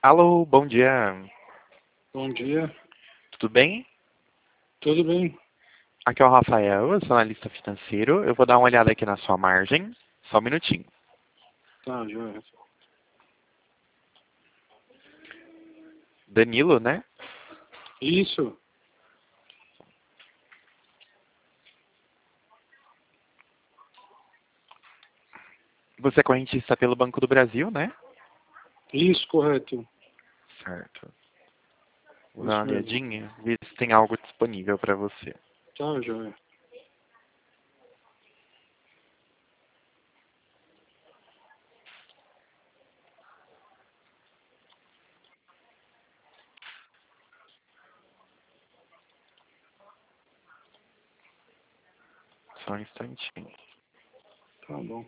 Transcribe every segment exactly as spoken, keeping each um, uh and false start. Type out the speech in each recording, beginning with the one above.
Alô, bom dia. Bom dia. Tudo bem? Tudo bem? Aqui é o Rafael, eu sou analista financeiro. Eu vou dar uma olhada aqui na sua margem. Só um minutinho. Tá, joia. Danilo, né? Isso. Você é correntista pelo Banco do Brasil, né? Isso, correto. Certo. Vou dar Isso uma mesmo. olhadinha, ver se tem algo disponível para você. Tá, joia. Só um instantinho. Tá bom.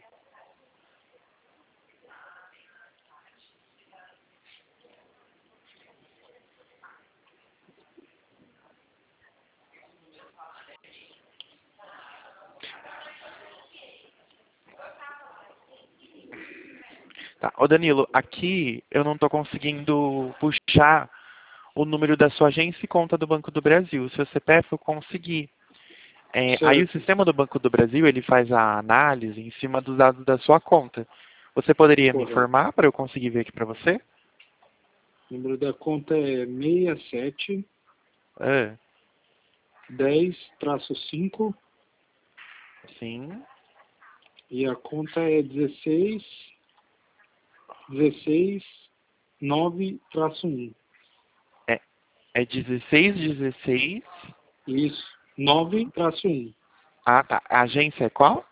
Tá. Ô Danilo, aqui eu não estou conseguindo puxar o número da sua agência e conta do Banco do Brasil. Se o C P F eu consegui. É, aí o Certo. sistema do Banco do Brasil, ele faz a análise em cima dos dados da sua conta. Você poderia me Correto. informar para eu conseguir ver aqui para você? O número da conta é seis sete É, dez cinco sim. e a conta é dezesseis dezesseis nove um. É, é dezesseis dezesseis. Isso. nove um. Ah, tá. A agência é qual?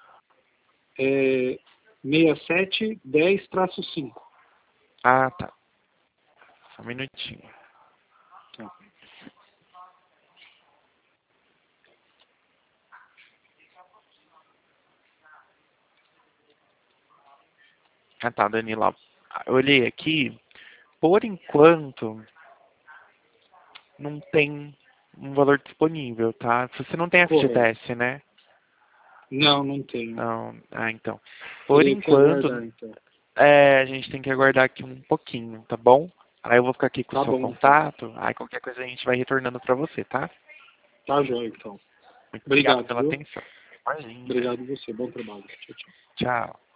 É seis sete dez cinco. Ah, tá. Só um minutinho. Tá. Ah, tá, Danilo. Eu olhei aqui. Por enquanto, não tem um valor disponível, tá? Você não tem Correto. F G T S, né? Não, não tenho. Não. Ah, então. Por Teria que enquanto, aguardar, então. é, a gente tem que aguardar aqui um pouquinho, tá bom? Aí eu vou ficar aqui com o Tá seu bom, então. contato. Aí qualquer coisa a gente vai retornando pra você, tá? Tá joia, então. Muito obrigado Obrigado, pela viu? atenção. Imagina. Obrigado você. Bom trabalho. Tchau, tchau. Tchau.